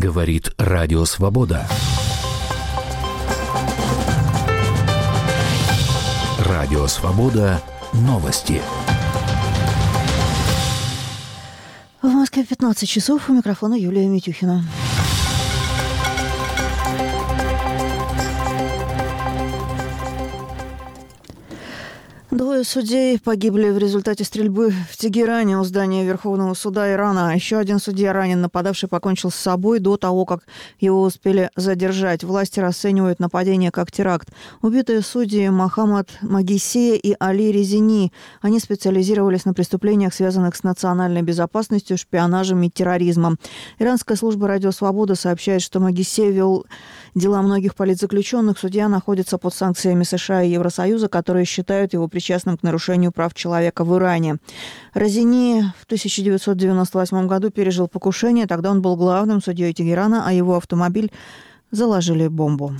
Говорит Радио Свобода. Радио Свобода. Новости. В Москве 15 часов. У микрофона Юлия Митюхина. Двое судей погибли в результате стрельбы в Тегеране у здания Верховного суда Ирана. Еще один судья ранен. Нападавший покончил с собой до того, как его успели задержать. Власти расценивают нападение как теракт. Убитые судьи Мохаммад Магисея и Али Резини. Они специализировались на преступлениях, связанных с национальной безопасностью, шпионажем и терроризмом. Иранская служба «Радио Свобода» сообщает, что Магисей вел дела многих политзаключенных. Судья находится под санкциями США и Евросоюза, которые считают его причастным к нарушению прав человека в Иране. Резини в 1998 году пережил покушение. Тогда он был главным судьей Тегерана, а его автомобиль заложили бомбу.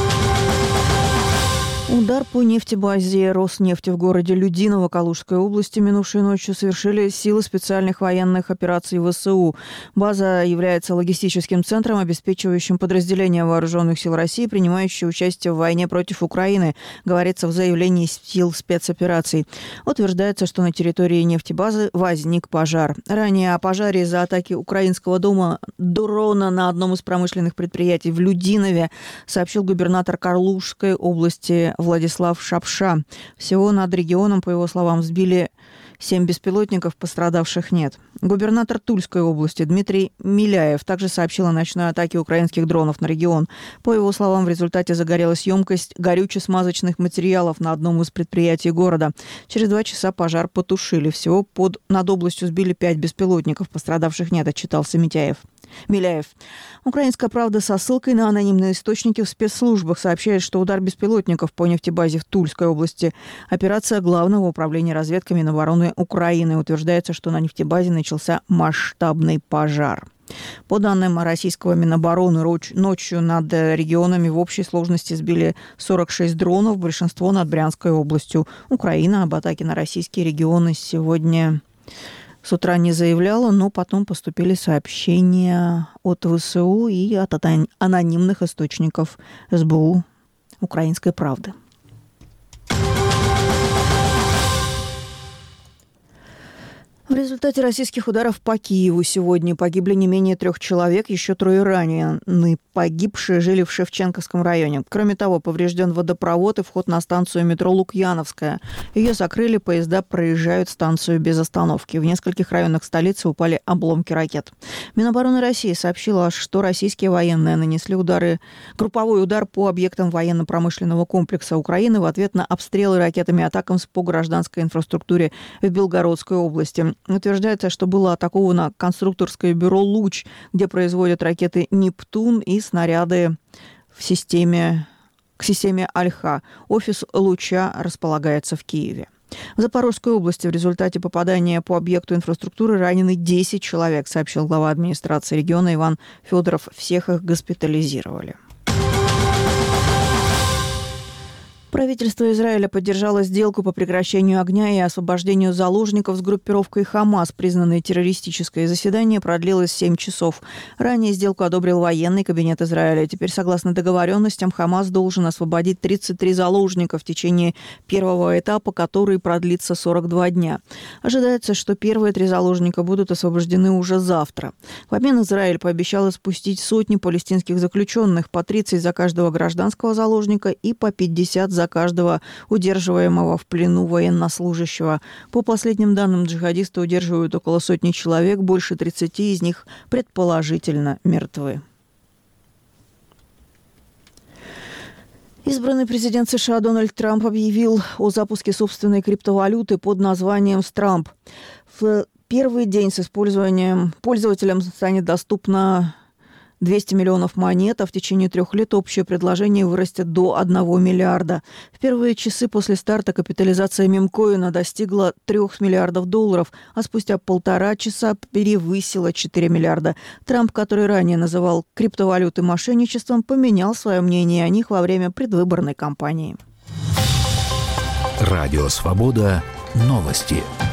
Удар по нефтебазе «Роснефти» в городе Людиново Калужской области минувшей ночью совершили силы специальных военных операций ВСУ. База является логистическим центром, обеспечивающим подразделения вооруженных сил России, принимающие участие в войне против Украины, говорится в заявлении сил спецопераций. Утверждается, что на территории нефтебазы возник пожар. Ранее о пожаре из-за атаки украинского дрона на одном из промышленных предприятий в Людинове сообщил губернатор Калужской области Владислав Шапша. Всего над регионом, по его словам, сбили 7 беспилотников, пострадавших нет. Губернатор Тульской области Дмитрий Миляев также сообщил о ночной атаке украинских дронов на регион. По его словам, в результате загорелась емкость горюче-смазочных материалов на одном из предприятий города. Через 2 часа пожар потушили. Всего над областью сбили 5 беспилотников, пострадавших нет, отчитался Миляев. «Украинская правда» со ссылкой на анонимные источники в спецслужбах сообщает, что удар беспилотников по нефтебазе в Тульской области – операция Главного управления разведки Минобороны Украины. Утверждается, что на нефтебазе начался масштабный пожар. По данным российского Минобороны, ночью над регионами в общей сложности сбили 46 дронов, большинство над Брянской областью. Украина об атаке на российские регионы сегодня с утра не заявляла, но потом поступили сообщения от ВСУ и от анонимных источников СБУ «Украинской правды». В результате российских ударов по Киеву сегодня погибли не менее 3 человек, еще 3 ранены. Погибшие жили в Шевченковском районе. Кроме того, поврежден водопровод и вход на станцию метро Лукьяновская. Ее закрыли, поезда проезжают станцию без остановки. В нескольких районах столицы упали обломки ракет. Минобороны России сообщила, что российские военные нанесли групповой удар по объектам военно-промышленного комплекса Украины в ответ на обстрелы ракетами «Атакамс» по гражданской инфраструктуре в Белгородской области. Утверждается, что было атаковано конструкторское бюро «Луч», где производят ракеты «Нептун» и снаряды к системе «Альха». Офис «Луча» располагается в Киеве. В Запорожской области в результате попадания по объекту инфраструктуры ранены 10 человек, сообщил глава администрации региона Иван Федоров. Всех их госпитализировали. Правительство Израиля поддержало сделку по прекращению огня и освобождению заложников с группировкой «Хамас», признанной террористической. Заседание продлилось 7 часов. Ранее сделку одобрил военный кабинет Израиля. Теперь, согласно договоренностям, «Хамас» должен освободить 33 заложника в течение первого этапа, который продлится 42 дня. Ожидается, что первые 3 заложника будут освобождены уже завтра. В обмен Израиль пообещал спустить сотни палестинских заключенных, по 30 за каждого гражданского заложника и по 50 за каждого удерживаемого в плену военнослужащего. По последним данным, джихадисты удерживают около 100 человек, больше 30 из них предположительно мертвы. Избранный президент США Дональд Трамп объявил о запуске собственной криптовалюты под названием Страмп. В первый день с использованием пользователям станет доступно 200 миллионов монет, а в течение 3 лет общее предложение вырастет до 1 миллиарда. В первые часы после старта капитализация мемкоина достигла $3 миллиардов, а спустя 1,5 часа перевысила 4 миллиарда. Трамп, который ранее называл криптовалюты мошенничеством, поменял свое мнение о них во время предвыборной кампании. Радио Свобода. Новости.